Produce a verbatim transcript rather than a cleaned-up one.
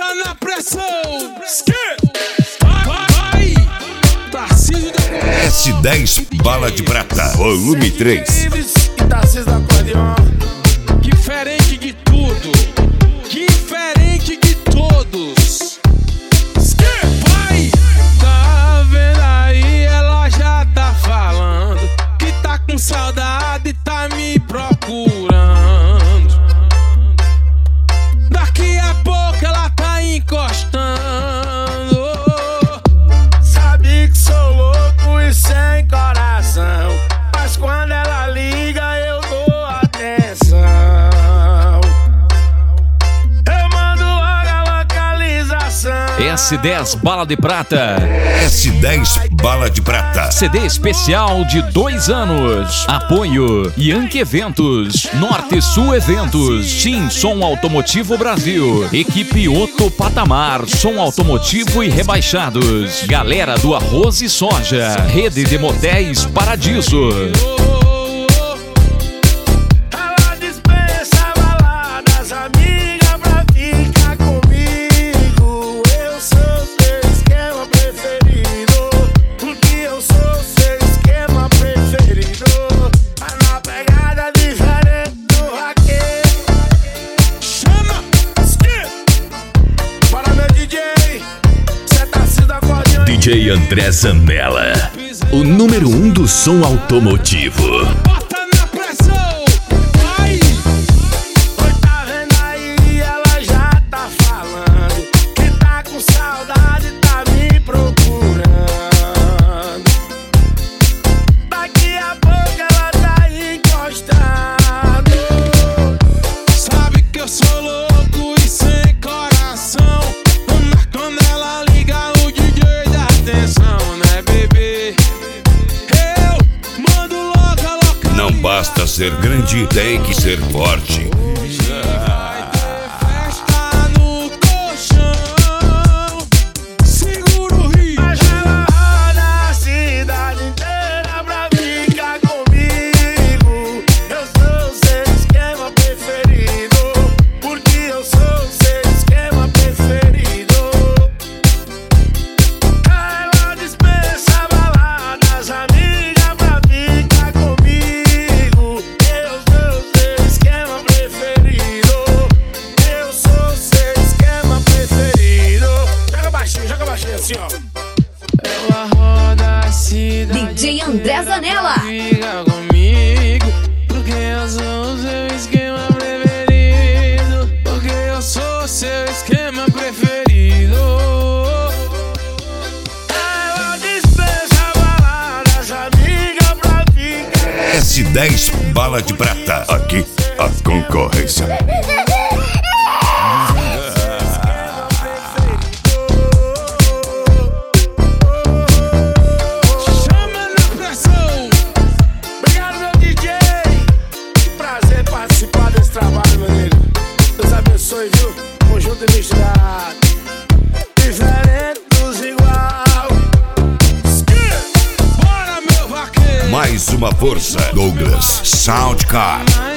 Bota na pressão. Vai, vai. Tarcísio da S dez Bala de Prata, volume três. Diferente de tudo, diferente de todos. Vai! Tá vendo aí, ela já tá falando que tá com saudade e tá me procurando. Daqui a pouco ela tá encostando. Sabe que sou louco e sem coração, mas quando ela liga eu dou atenção. Eu mando logo a localização. S dez Bala de Prata. S dez Bala de Prata. C D especial de dois anos. Apoio Yankee Eventos, Norte Sul Eventos, Tim Som Automotivo Brasil, Equipe Otto Patamar, Som Automotivo e Rebaixados, Galera do Arroz e Soja, Rede de Motéis Paradiso. Ela dispensa baladas, amiga, pra ficar comigo. Eu sou seu esquema preferido, porque eu sou seu esquema preferido. Mas na pegada diferente do vaqueiro. Chama! Para meu D J, cê tá se da acordeão. D J André Zanella, o número um do som automotivo. Bota na pressão. Vai! Oi, tá vendo aí, ela já tá falando que tá com saudade, tá me procurando. Daqui a pouco ela tá encostando. Sabe que eu sou louco e sem coração. Mas quando ela liga o D J dá atenção, né, bebê? Eu mando logo a localização. Não basta ser grande, tem que ser forte. Vai ter festa no colchão. Segura o rio. Mas ela roda a cidade inteira pra ficar comigo. Eu sou seu esquema preferido, porque eu sou seu esquema preferido. Ela dispensa baladas, amiga, pra ficar comigo. Eu sou seu esquema preferido. Eu sou seu esquema preferido. Joga baixinho, joga baixinho assim, ó. Ela roda a cidade. D J André Zanella. Fica comigo, porque eu sou o seu esquema preferido. Porque eu sou seu esquema preferido. Ela dispensa baladas, amiga, pra ficar. S dez Bala de Prata. Aqui, a concorrência. Chama na pressão. Obrigado, meu D J. Que prazer participar desse trabalho, meu amigo. Deus abençoe, viu? Conjunto e misturado. Diferentes igual. Bora, meu vaqueiro. Mais uma força. Douglas Soundcar.